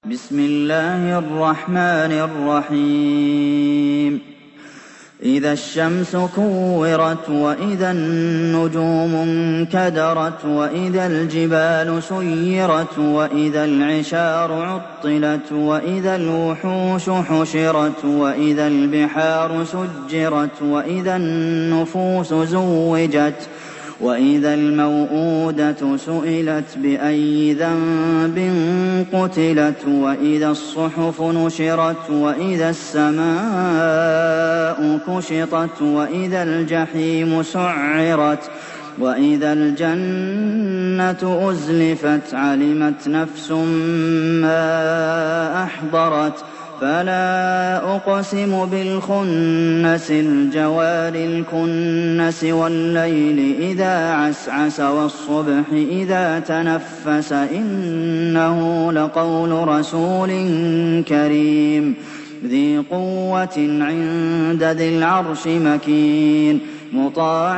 بسم الله الرحمن الرحيم إذا الشمس كورت وإذا النجوم انكدرت وإذا الجبال سيرت وإذا العشار عطلت وإذا الوحوش حشرت وإذا البحار سجرت وإذا النفوس زوجت وإذا الموءودة سئلت بأي ذنب قتلت وإذا الصحف نشرت وإذا السماء كشطت وإذا الجحيم سعرت وإذا الجنة أزلفت علمت نفس ما أحضرت فلا أقسم بالخنس الجوار الكنس والليل إذا عسعس والصبح إذا تنفس إنه لقول رسول كريم ذي قوة عند ذي العرش مكين مطاع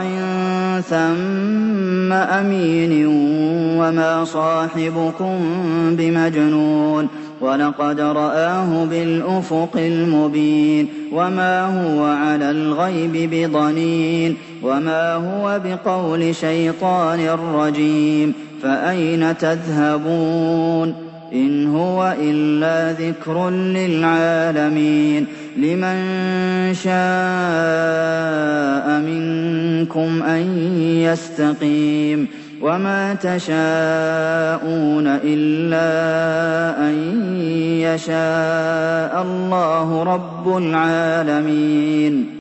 ثم أمين وما صاحبكم بمجنون ولقد رآه بالأفق المبين وما هو على الغيب بضنين وما هو بقول شيطان رجيم فأين تذهبون إن هو إلا ذكر للعالمين لمن شاء منكم أن يستقيم وما تشاءون إلا أن يشاء الله رب العالمين